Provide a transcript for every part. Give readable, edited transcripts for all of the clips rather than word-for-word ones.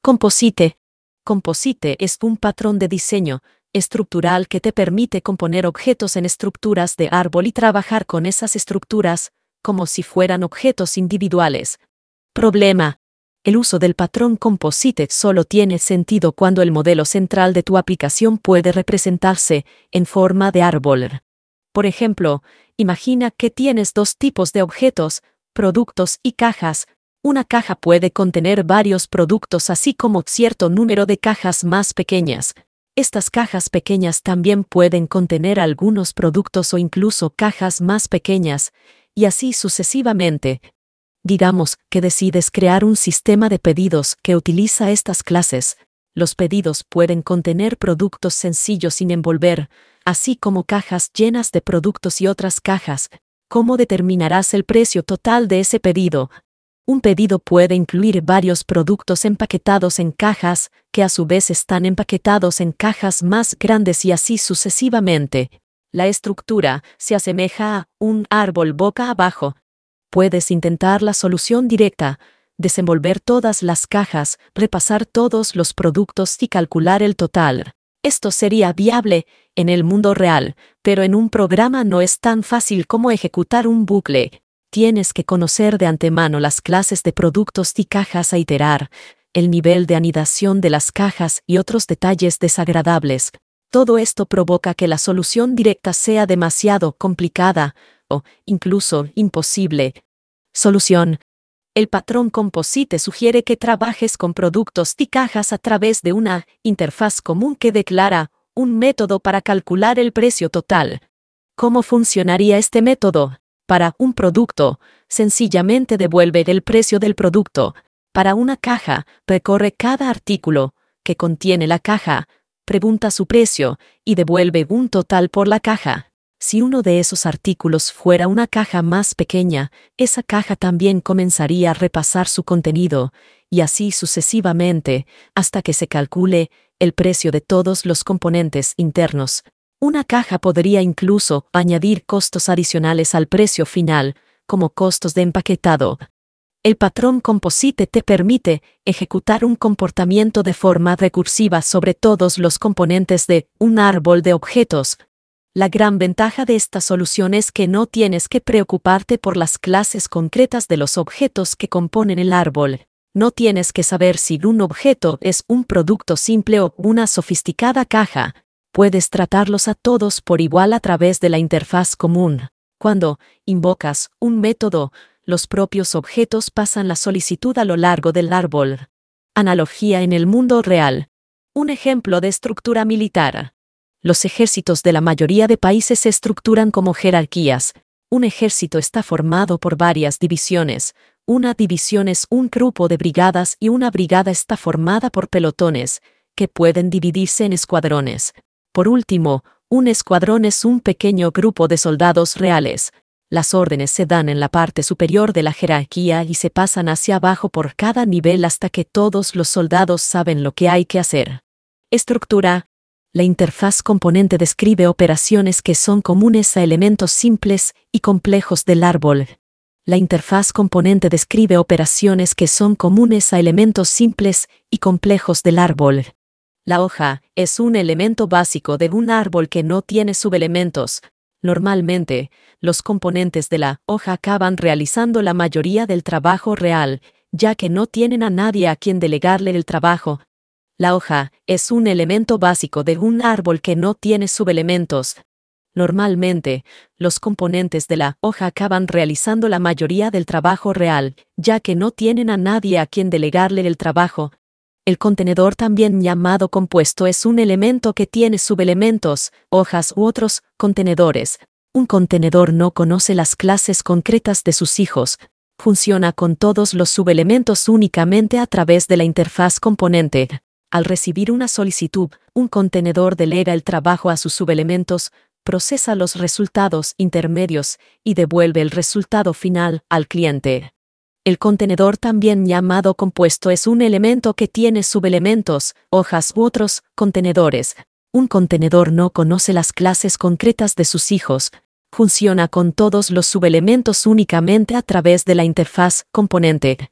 Composite. Composite es un patrón de diseño estructural que te permite componer objetos en estructuras de árbol y trabajar con esas estructuras como si fueran objetos individuales. Problema. El uso del patrón composite solo tiene sentido cuando el modelo central de tu aplicación puede representarse en forma de árbol. Por ejemplo, imagina que tienes dos tipos de objetos, productos y cajas. Una caja puede contener varios productos así como cierto número de cajas más pequeñas. Estas cajas pequeñas también pueden contener algunos productos o incluso cajas más pequeñas, y así sucesivamente. Digamos que decides crear un sistema de pedidos que utiliza estas clases. Los pedidos pueden contener productos sencillos sin envolver, así como cajas llenas de productos y otras cajas. ¿Cómo determinarás el precio total de ese pedido? Un pedido puede incluir varios productos empaquetados en cajas, que a su vez están empaquetados en cajas más grandes y así sucesivamente. La estructura se asemeja a un árbol boca abajo. Puedes intentar la solución directa, desenvolver todas las cajas, repasar todos los productos y calcular el total. Esto sería viable en el mundo real, pero en un programa no es tan fácil como ejecutar un bucle. Tienes que conocer de antemano las clases de productos y cajas a iterar, el nivel de anidación de las cajas y otros detalles desagradables. Todo esto provoca que la solución directa sea demasiado complicada o incluso imposible. Solución. El patrón composite sugiere que trabajes con productos y cajas a través de una interfaz común que declara un método para calcular el precio total. ¿Cómo funcionaría este método? Para un producto, sencillamente devuelve el precio del producto. Para una caja, recorre cada artículo que contiene la caja, pregunta su precio y devuelve un total por la caja. Si uno de esos artículos fuera una caja más pequeña, esa caja también comenzaría a repasar su contenido, y así sucesivamente, hasta que se calcule el precio de todos los componentes internos. Una caja podría incluso añadir costos adicionales al precio final, como costos de empaquetado. El patrón composite te permite ejecutar un comportamiento de forma recursiva sobre todos los componentes de un árbol de objetos. La gran ventaja de esta solución es que no tienes que preocuparte por las clases concretas de los objetos que componen el árbol. No tienes que saber si un objeto es un producto simple o una sofisticada caja. Puedes tratarlos a todos por igual a través de la interfaz común. Cuando invocas un método, los propios objetos pasan la solicitud a lo largo del árbol. Analogía en el mundo real. Un ejemplo de estructura militar. Los ejércitos de la mayoría de países se estructuran como jerarquías. Un ejército está formado por varias divisiones. Una división es un grupo de brigadas y una brigada está formada por pelotones, que pueden dividirse en escuadrones. Por último, un escuadrón es un pequeño grupo de soldados reales. Las órdenes se dan en la parte superior de la jerarquía y se pasan hacia abajo por cada nivel hasta que todos los soldados saben lo que hay que hacer. Estructura. La interfaz componente describe operaciones que son comunes a elementos simples y complejos del árbol. La interfaz componente describe operaciones que son comunes a elementos simples y complejos del árbol. La hoja es un elemento básico de un árbol que no tiene subelementos. Normalmente, los componentes de la hoja acaban realizando la mayoría del trabajo real, ya que no tienen a nadie a quien delegarle el trabajo. La hoja es un elemento básico de un árbol que no tiene subelementos. Normalmente, los componentes de la hoja acaban realizando la mayoría del trabajo real, ya que no tienen a nadie a quien delegarle el trabajo. El contenedor, también llamado compuesto, es un elemento que tiene subelementos, hojas u otros contenedores. Un contenedor no conoce las clases concretas de sus hijos. Funciona con todos los subelementos únicamente a través de la interfaz componente. Al recibir una solicitud, un contenedor delega el trabajo a sus subelementos, procesa los resultados intermedios y devuelve el resultado final al cliente. El contenedor, también llamado compuesto, es un elemento que tiene subelementos, hojas u otros contenedores. Un contenedor no conoce las clases concretas de sus hijos. Funciona con todos los subelementos únicamente a través de la interfaz componente.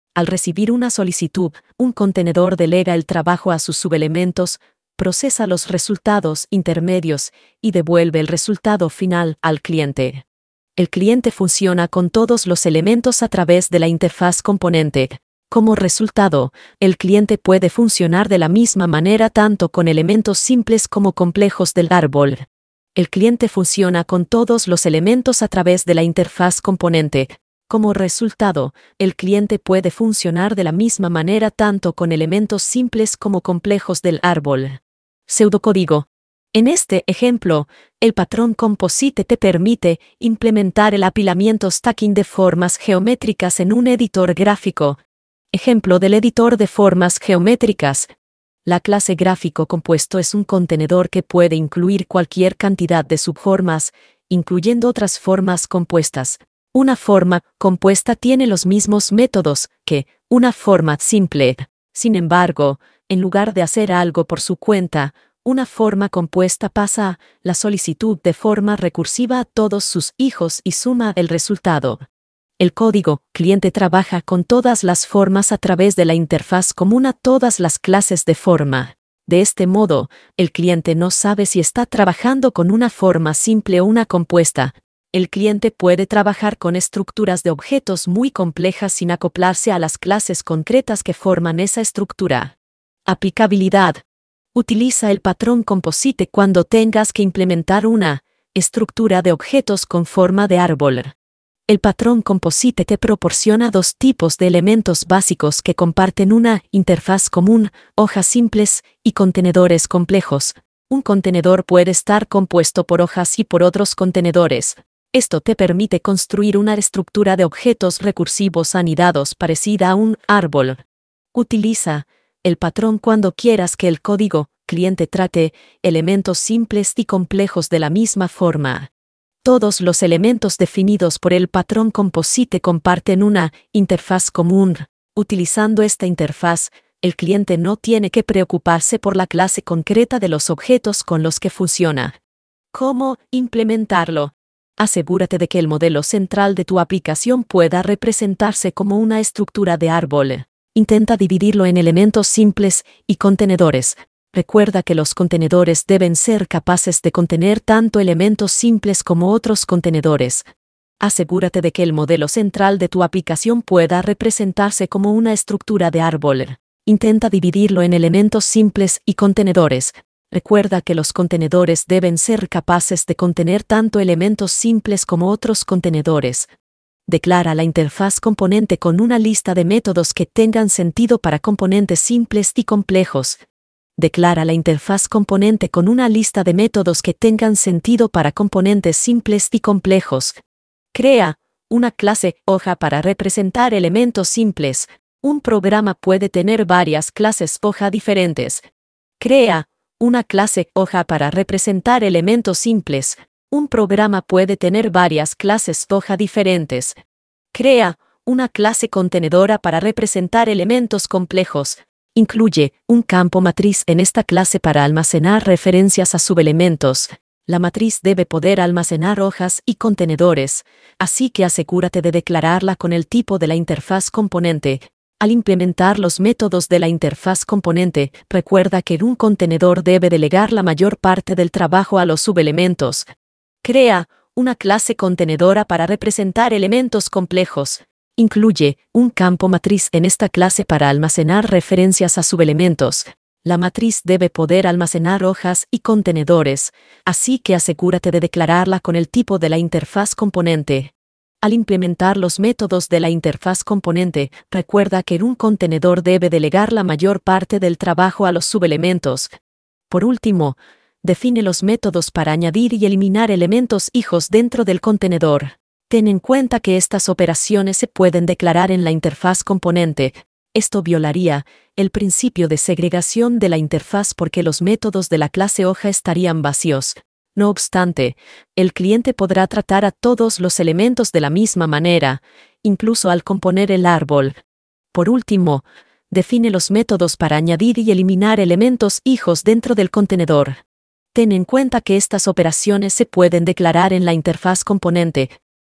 Al recibir una solicitud, un contenedor delega el trabajo a sus subelementos, procesa los resultados intermedios y devuelve el resultado final al cliente. El cliente funciona con todos los elementos a través de la interfaz componente. Como resultado, el cliente puede funcionar de la misma manera tanto con elementos simples como complejos del árbol. El cliente funciona con todos los elementos a través de la interfaz componente. Como resultado, el cliente puede funcionar de la misma manera tanto con elementos simples como complejos del árbol. Pseudocódigo. En este ejemplo, el patrón Composite te permite implementar el apilamiento stacking de formas geométricas en un editor gráfico. Ejemplo del editor de formas geométricas. La clase gráfico compuesto es un contenedor que puede incluir cualquier cantidad de subformas, incluyendo otras formas compuestas. Una forma compuesta tiene los mismos métodos que una forma simple. Sin embargo, en lugar de hacer algo por su cuenta, una forma compuesta pasa la solicitud de forma recursiva a todos sus hijos y suma el resultado. El código cliente trabaja con todas las formas a través de la interfaz común a todas las clases de forma. De este modo, el cliente no sabe si está trabajando con una forma simple o una compuesta. El cliente puede trabajar con estructuras de objetos muy complejas sin acoplarse a las clases concretas que forman esa estructura. Aplicabilidad. Utiliza el patrón Composite cuando tengas que implementar una estructura de objetos con forma de árbol. El patrón Composite te proporciona dos tipos de elementos básicos que comparten una interfaz común, hojas simples y contenedores complejos. Un contenedor puede estar compuesto por hojas y por otros contenedores. Esto te permite construir una estructura de objetos recursivos anidados parecida a un árbol. Utiliza el patrón cuando quieras que el código cliente trate elementos simples y complejos de la misma forma. Todos los elementos definidos por el patrón Composite comparten una interfaz común. Utilizando esta interfaz, el cliente no tiene que preocuparse por la clase concreta de los objetos con los que funciona. ¿Cómo implementarlo? Asegúrate de que el modelo central de tu aplicación pueda representarse como una estructura de árbol. Intenta dividirlo en elementos simples y contenedores. Recuerda que los contenedores deben ser capaces de contener tanto elementos simples como otros contenedores. Asegúrate de que el modelo central de tu aplicación pueda representarse como una estructura de árbol. Intenta dividirlo en elementos simples y contenedores. Recuerda que los contenedores deben ser capaces de contener tanto elementos simples como otros contenedores. Declara la interfaz componente con una lista de métodos que tengan sentido para componentes simples y complejos. Declara la interfaz componente con una lista de métodos que tengan sentido para componentes simples y complejos. Crea una clase hoja para representar elementos simples. Un programa puede tener varias clases hoja diferentes. Crea una clase hoja para representar elementos simples. Un programa puede tener varias clases hoja diferentes. Crea una clase contenedora para representar elementos complejos. Incluye un campo matriz en esta clase para almacenar referencias a subelementos. La matriz debe poder almacenar hojas y contenedores, así que asegúrate de declararla con el tipo de la interfaz componente. Al implementar los métodos de la interfaz componente, recuerda que un contenedor debe delegar la mayor parte del trabajo a los subelementos. Crea una clase contenedora para representar elementos complejos. Incluye un campo matriz en esta clase para almacenar referencias a subelementos. La matriz debe poder almacenar hojas y contenedores, así que asegúrate de declararla con el tipo de la interfaz componente. Al implementar los métodos de la interfaz componente, recuerda que un contenedor debe delegar la mayor parte del trabajo a los subelementos. Por último, define los métodos para añadir y eliminar elementos hijos dentro del contenedor. Ten en cuenta que estas operaciones se pueden declarar en la interfaz componente. Esto violaría el principio de segregación de la interfaz porque los métodos de la clase hoja estarían vacíos. No obstante, el cliente podrá tratar a todos los elementos de la misma manera, incluso al componer el árbol. Por último, define los métodos para añadir y eliminar elementos hijos dentro del contenedor. Ten en cuenta que estas operaciones se pueden declarar en la interfaz componente.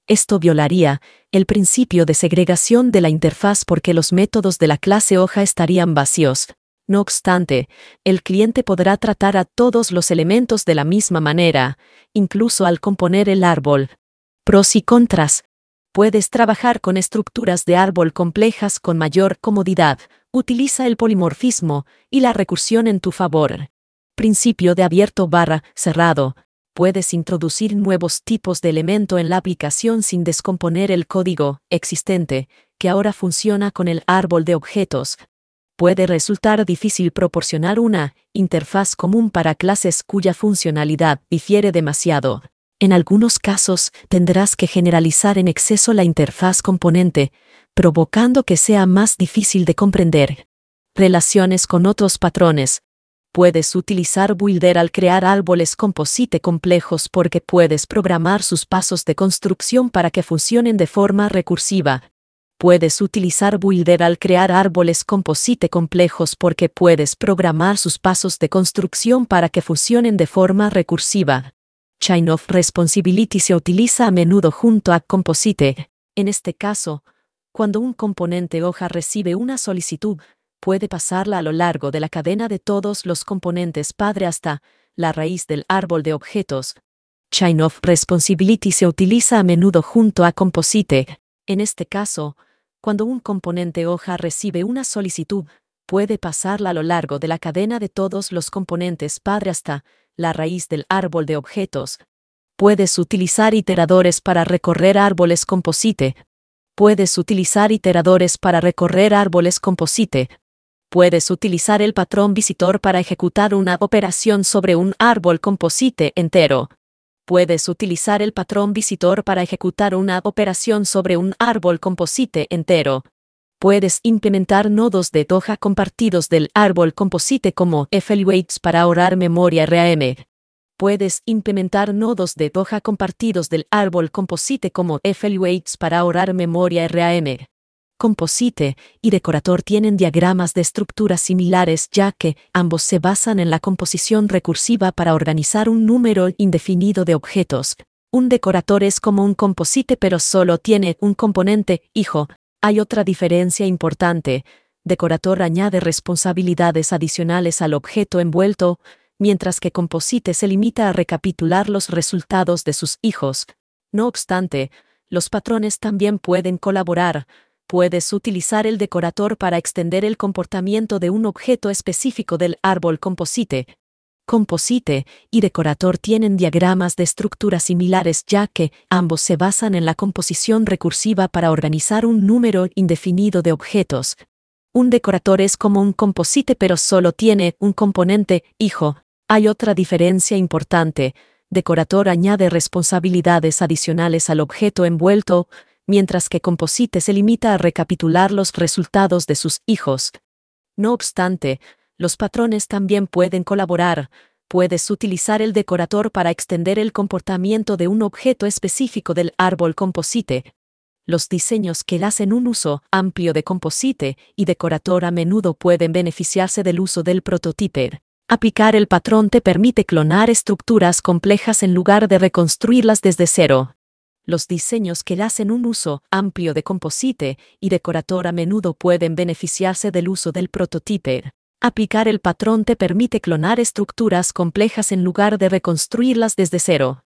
Esto violaría el principio de segregación de la interfaz porque los métodos de la clase hoja estarían vacíos. No obstante, el cliente podrá tratar a todos los elementos de la misma manera, incluso al componer el árbol. Pros y contras. Puedes trabajar con estructuras de árbol complejas con mayor comodidad. Utiliza el polimorfismo y la recursión en tu favor. Principio de abierto/cerrado. Puedes introducir nuevos tipos de elemento en la aplicación sin descomponer el código existente, que ahora funciona con el árbol de objetos. Puede resultar difícil proporcionar una interfaz común para clases cuya funcionalidad difiere demasiado. En algunos casos, tendrás que generalizar en exceso la interfaz componente, provocando que sea más difícil de comprender. Relaciones con otros patrones. Puedes utilizar Builder al crear árboles composite complejos porque puedes programar sus pasos de construcción para que funcionen de forma recursiva. Puedes utilizar Builder al crear árboles composite complejos porque puedes programar sus pasos de construcción para que funcionen de forma recursiva. Chain of Responsibility se utiliza a menudo junto a Composite. En este caso, cuando un componente hoja recibe una solicitud, puede pasarla a lo largo de la cadena de todos los componentes padre hasta la raíz del árbol de objetos. Chain of Responsibility se utiliza a menudo junto a Composite. En este caso, cuando un componente hoja recibe una solicitud, puede pasarla a lo largo de la cadena de todos los componentes padre hasta la raíz del árbol de objetos. Puedes utilizar iteradores para recorrer árboles composite. Puedes utilizar iteradores para recorrer árboles composite. Puedes utilizar el patrón visitor para ejecutar una operación sobre un árbol composite entero. Puedes utilizar el patrón visitor para ejecutar una operación sobre un árbol composite entero. Puedes implementar nodos de hoja compartidos del árbol composite como evaluates para ahorrar memoria RAM. Puedes implementar nodos de hoja compartidos del árbol composite como evaluates para ahorrar memoria RAM. Composite y Decorator tienen diagramas de estructuras similares ya que ambos se basan en la composición recursiva para organizar un número indefinido de objetos. Un decorator es como un composite pero solo tiene un componente hijo. Hay otra diferencia importante. Decorator añade responsabilidades adicionales al objeto envuelto, mientras que Composite se limita a recapitular los resultados de sus hijos. No obstante, los patrones también pueden colaborar. Puedes utilizar el decorator para extender el comportamiento de un objeto específico del árbol composite. Composite y Decorator tienen diagramas de estructuras similares ya que ambos se basan en la composición recursiva para organizar un número indefinido de objetos. Un decorator es como un composite pero solo tiene un componente hijo. Hay otra diferencia importante. Decorator añade responsabilidades adicionales al objeto envuelto, mientras que Composite se limita a recapitular los resultados de sus hijos. No obstante, los patrones también pueden colaborar. Puedes utilizar el decorator para extender el comportamiento de un objeto específico del árbol Composite. Los diseños que hacen un uso amplio de Composite y Decorator a menudo pueden beneficiarse del uso del prototyper. Aplicar el patrón te permite clonar estructuras complejas en lugar de reconstruirlas desde cero. Los diseños que hacen un uso amplio de Composite y Decorator a menudo pueden beneficiarse del uso del prototyper. Aplicar el patrón te permite clonar estructuras complejas en lugar de reconstruirlas desde cero.